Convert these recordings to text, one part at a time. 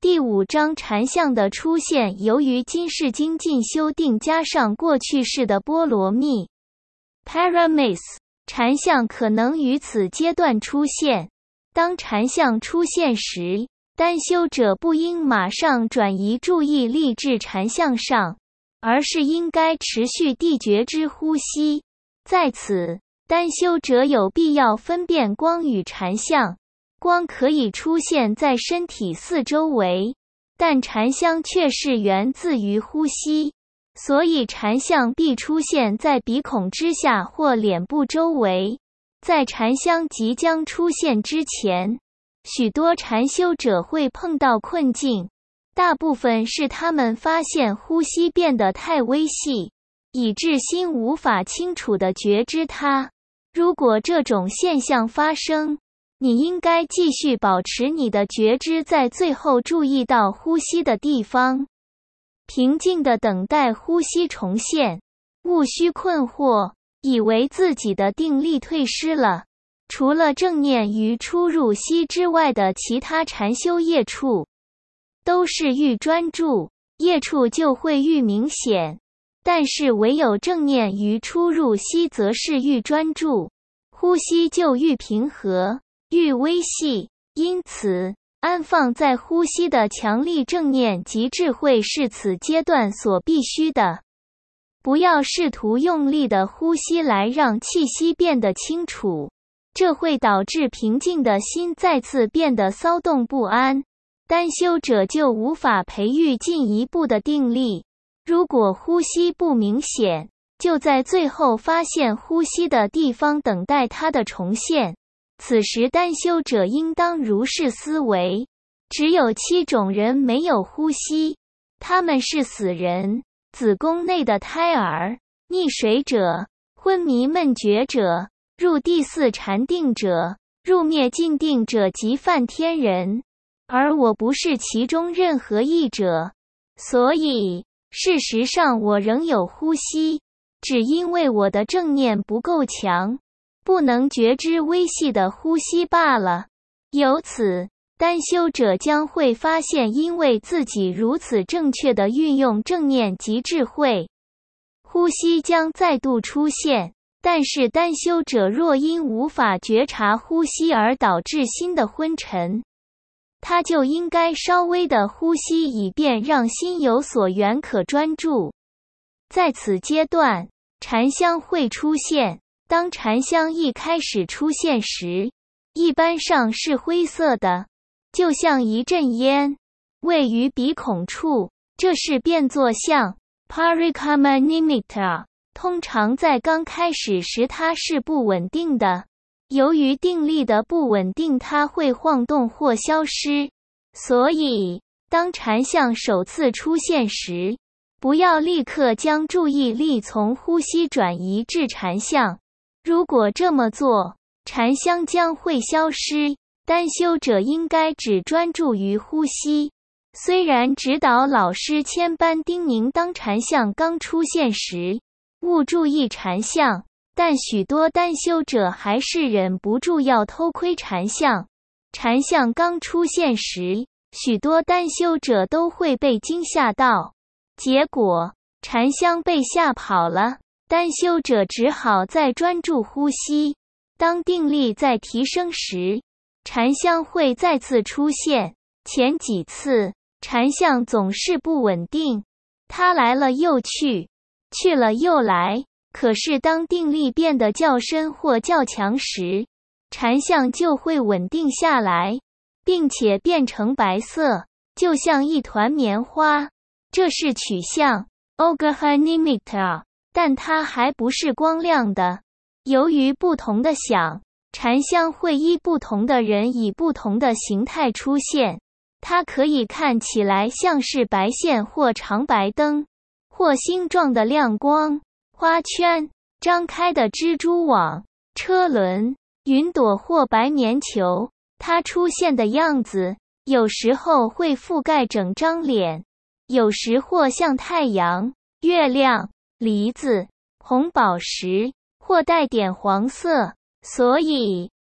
第5章禅相的出现，由于今世精进修定加上过去世的波罗蜜 （Paramis）， 禅相可能于此阶段出现。当禅相出现时，单修者不应马上转移注意力至禅相上，而是应该持续地觉知呼吸。在此，单修者有必要分辨光与禅相。光可以出现在身体四周围，但禅相却是源自于呼吸，所以禅相必出现在鼻孔之下或脸部周围。在禅相即将出现之前，许多禅修者会碰到困境，大部分是他们发现呼吸变得太微细，以致心无法清楚地觉知它。如果这种现象发生，你应该继续保持你的觉知，在最后注意到呼吸的地方，平静地等待呼吸重现，勿需困惑，以为自己的定力退失了。除了正念与出入息之外的其他禅修业处，都是愈专注，业处就会愈明显，但是唯有正念与出入息则是愈专注，呼吸就愈平和，愈微细。因此，安放在呼吸的强力正念及智慧是此阶段所必须的。不要试图用力的呼吸来让气息变得清楚，这会导致平静的心再次变得骚动不安，单修者就无法培育进一步的定力。如果呼吸不明显，就在最后发现呼吸的地方等待它的重现。此时单修者应当如是思维：只有7种人没有呼吸，他们是死人、子宫内的胎儿、溺水者、昏迷闷觉者、入第4禅定者、入灭尽定者及梵天人，而我不是其中任何一者。所以，事实上我仍有呼吸，只因为我的正念不够强，不能觉知微细的呼吸罢了。由此，单修者将会发现，因为自己如此正确地运用正念及智慧，呼吸将再度出现。但是单修者若因无法觉察呼吸而导致心的昏沉，他就应该稍微的呼吸，以便让心有所缘可专注。在此阶段，禅相会出现。当禅相一开始出现时，一般上是灰色的，就像一阵烟，位于鼻孔处，这是变作相 Parikamma Nimitta。通常在刚开始时它是不稳定的，由于定力的不稳定，它会晃动或消失。所以，当禅相首次出现时，不要立刻将注意力从呼吸转移至禅相。如果这么做，禅相将会消失。单修者应该只专注于呼吸。虽然指导老师千般叮咛，当禅相刚出现时，勿注意禅相，但许多单修者还是忍不住要偷窥禅相。禅相刚出现时，许多单修者都会被惊吓到，结果禅相被吓跑了。单修者只好再专注呼吸。当定力在提升时，禅相会再次出现。前几次，禅相总是不稳定，它来了又去，去了又来。可是当定力变得较深或较强时，禅相就会稳定下来，并且变成白色，就像一团棉花。这是取相 Ogha Nimitta， 但它还不是光亮的。由于不同的想，禅相会依不同的人以不同的形态出现。它可以看起来像是白线或长白灯，或星状的亮光、花圈、张开的蜘蛛网、车轮、云朵或白棉球。它出现的样子有时候会覆盖整张脸，有时或像太阳、月亮、梨子、红宝石，或带点黄色。所以，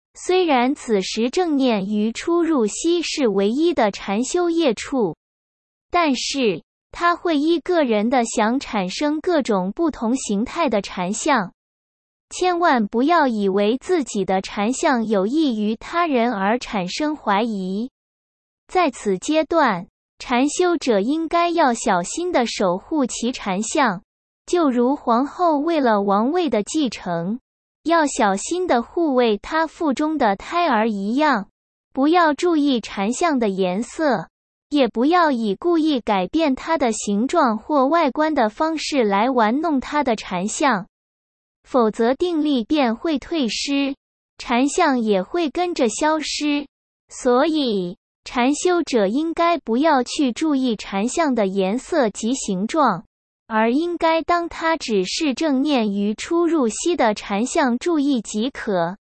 虽然此时正念于出入息是唯一的禅修业处，但是它会依个人的想产生各种不同形态的禅相。千万不要以为自己的禅相有益于他人而产生怀疑。在此阶段，禅修者应该要小心地守护其禅相，就如皇后为了王位的继承，要小心地护卫她腹中的胎儿一样。不要注意禅相的颜色，也不要以故意改变它的形状或外观的方式来玩弄它的禅相，否则定力便会退失，禅相也会跟着消失。所以，禅修者应该不要去注意禅相的颜色及形状，而应该当它只是正念于出入息的禅相注意即可。